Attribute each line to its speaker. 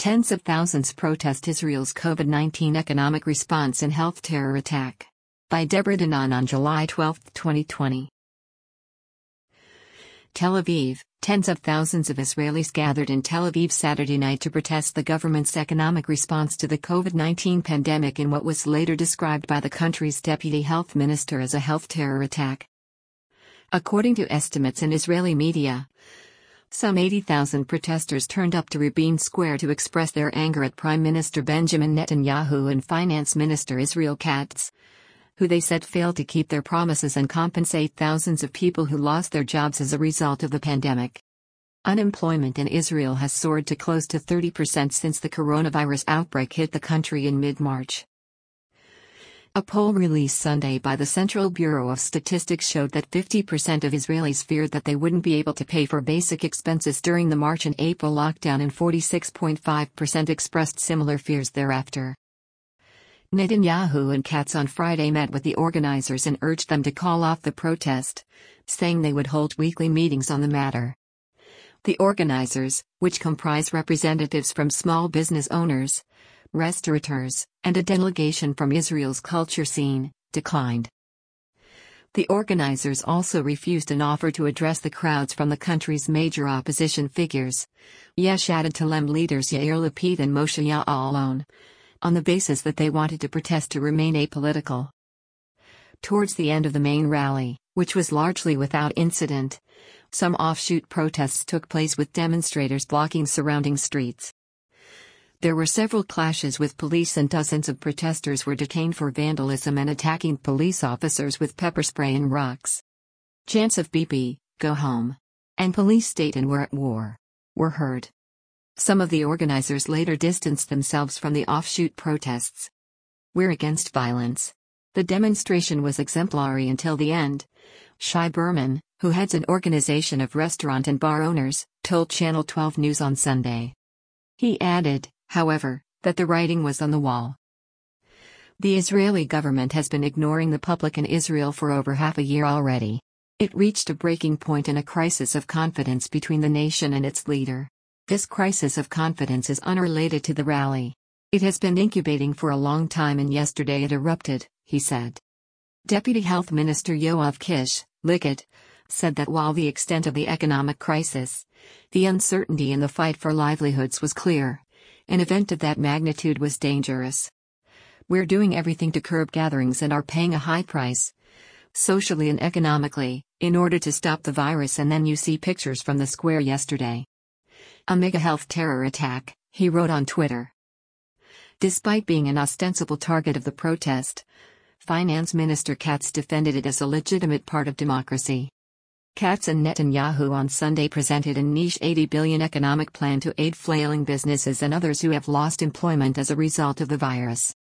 Speaker 1: Tens of thousands protest Israel's COVID-19 economic response and health terror attack. By Deborah Danan on July 12, 2020. Tel Aviv. Tens of thousands of Israelis gathered in Tel Aviv Saturday night to protest the government's economic response to the COVID-19 pandemic in what was later described by the country's deputy health minister as a health terror attack. According to estimates in Israeli media, some 80,000 protesters turned up to Rabin Square to express their anger at Prime Minister Benjamin Netanyahu and Finance Minister Israel Katz, who they said failed to keep their promises and compensate thousands of people who lost their jobs as a result of the pandemic. Unemployment in Israel has soared to close to 30% since the coronavirus outbreak hit the country in mid-March. A poll released Sunday by the Central Bureau of Statistics showed that 50% of Israelis feared that they wouldn't be able to pay for basic expenses during the March and April lockdown, and 46.5% expressed similar fears thereafter. Netanyahu and Katz on Friday met with the organizers and urged them to call off the protest, saying they would hold weekly meetings on the matter. The organizers, which comprise representatives from small business owners, restaurateurs, and a delegation from Israel's culture scene, declined. The organizers also refused an offer to address the crowds from the country's major opposition figures, Yesh Atid leaders Yair Lapid and Moshe Ya'alon, on the basis that they wanted to protest to remain apolitical. Towards the end of the main rally, which was largely without incident, some offshoot protests took place with demonstrators blocking surrounding streets. There were several clashes with police and dozens of protesters were detained for vandalism and attacking police officers with pepper spray and rocks. Chants of "Bibi, go home," and "Police state and we're at war" were heard. Some of the organizers later distanced themselves from the offshoot protests. "We're against violence. The demonstration was exemplary until the end," Shai Berman, who heads an organization of restaurant and bar owners, told Channel 12 News on Sunday. He added, however, that the writing was on the wall. The Israeli government has been ignoring the public in Israel for over half a year already. It reached a breaking point in a crisis of confidence between the nation and its leader. This crisis of confidence is unrelated to the rally. It has been incubating for a long time and yesterday it erupted, he said. Deputy Health Minister Yoav Kish, Likud, said that while the extent of the economic crisis, the uncertainty in the fight for livelihoods was clear, an event of that magnitude was dangerous. "We're doing everything to curb gatherings and are paying a high price, socially and economically, in order to stop the virus, and then you see pictures from the square yesterday. A mega health terror attack," he wrote on Twitter. Despite being an ostensible target of the protest, Finance Minister Katz defended it as a legitimate part of democracy. Katz and Netanyahu on Sunday presented a niche $80 billion economic plan to aid flailing businesses and others who have lost employment as a result of the virus.